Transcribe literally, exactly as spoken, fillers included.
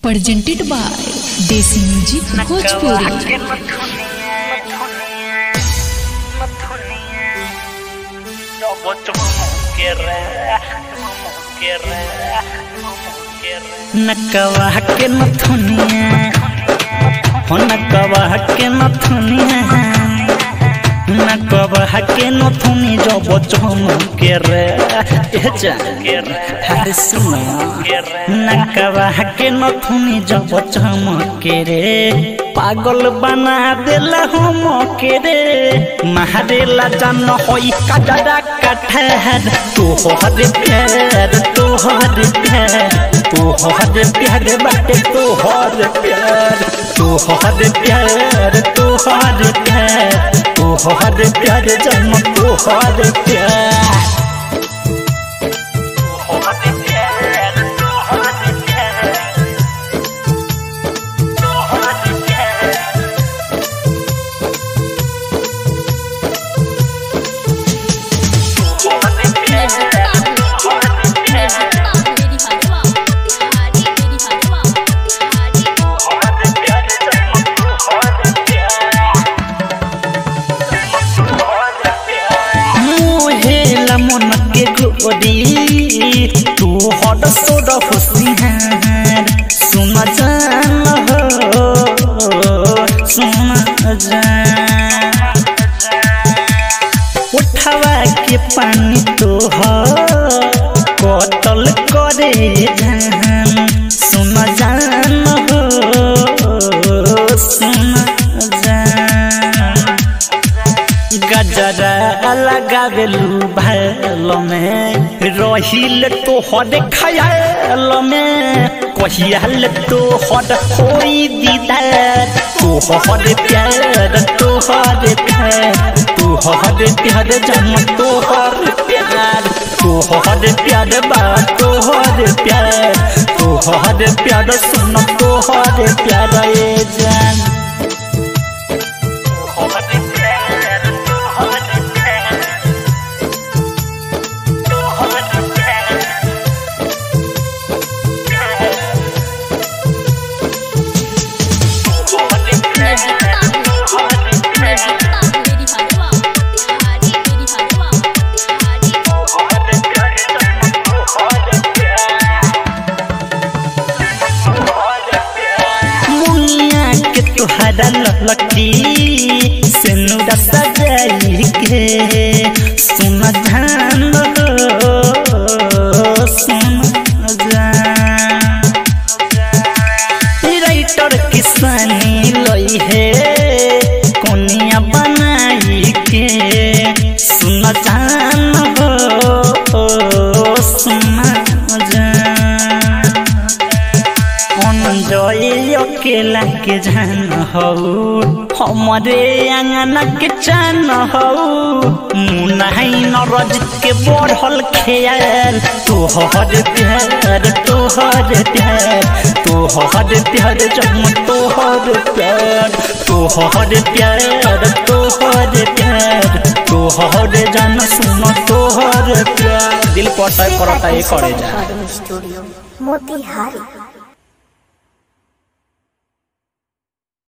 presented by Desi Music Bhojpuri। नकवा के नथुनिया हो नकवा के नथुनिया नकवा के नथुनी जब चमके रे हर सुनो नकवा के नथुनी जब चमके रे पागल बना देला हम के रे महादेला जान होई कजरा कठहर तू हर प्यार तू हर प्यार तू हर प्यार बाटे तू हर प्यार तू हर प्यार तू हर प्यार तू हर प्यार जन्म तू हर प्यार मन के गोरी तू हद सोड खुशियार सुन जान हो सुन जान उठावा के पानी तो हो कतल करे जान सुन जान हो सुन गजरा लगावेलू भैल में रहिल तो हद खयाल में कहियाल तो हद होई दीदार तू हद प्यार तू हद प्यार तू हद प्यार जन्म तू हर प्यार तू हद प्यार बात तू हद प्यार तू हद प्यार सुन तू हद प्यार ये जान तुहरा ललकी सेनुरा सजाई के सुन जान सुन जान राइटर किसानी लई है कोनिया बनाई के सुन जान सुन जान जय अकेला के जान हो हमारे आंगन के जान हो मुनाई नरज के बढ़ल ख्याल तू हर प्यार तू हर प्यार तू हर प्यार जन्म तू हर प्यार तू हर प्यार तू हर प्यार तू हर जान सुन तू हर प्यार दिल पटा करता ये करे जा स्टूडियो मोतिहारी।